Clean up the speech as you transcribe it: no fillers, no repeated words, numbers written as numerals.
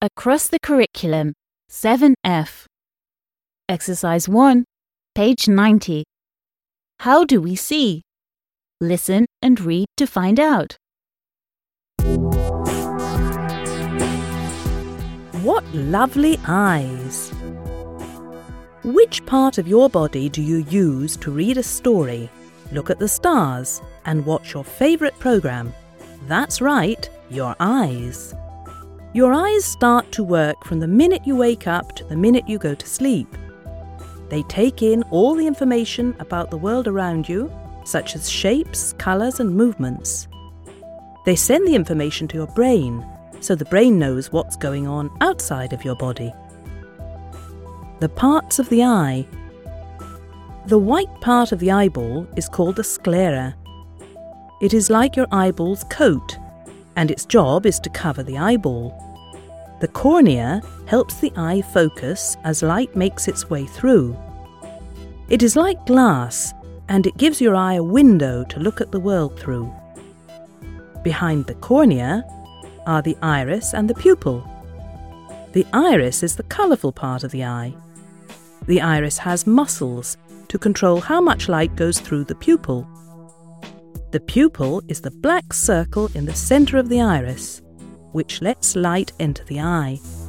Across the Curriculum, 7F. Exercise 1, page 90. How do we see? Listen and read to find out. What lovely eyes! Which part of your body do you use to read a story, look at the stars, and watch your favourite programme? That's right, your eyes. Your eyes start to work from the minute you wake up to the minute you go to sleep. They take in all the information about the world around you, such as shapes, colours and movements. They send the information to your brain, so the brain knows what's going on outside of your body. The parts of the eye. The white part of the eyeball is called the sclera. It is like your eyeball's coat, and its job is to cover the eyeball. The cornea helps the eye focus as light makes its way through. It is like glass, and it gives your eye a window to look at the world through. Behind the cornea are the iris and the pupil. The iris is the colourful part of the eye. The iris has muscles to control how much light goes through the pupil. The pupil is the black circle in the centre of the iris, which lets light enter the eye.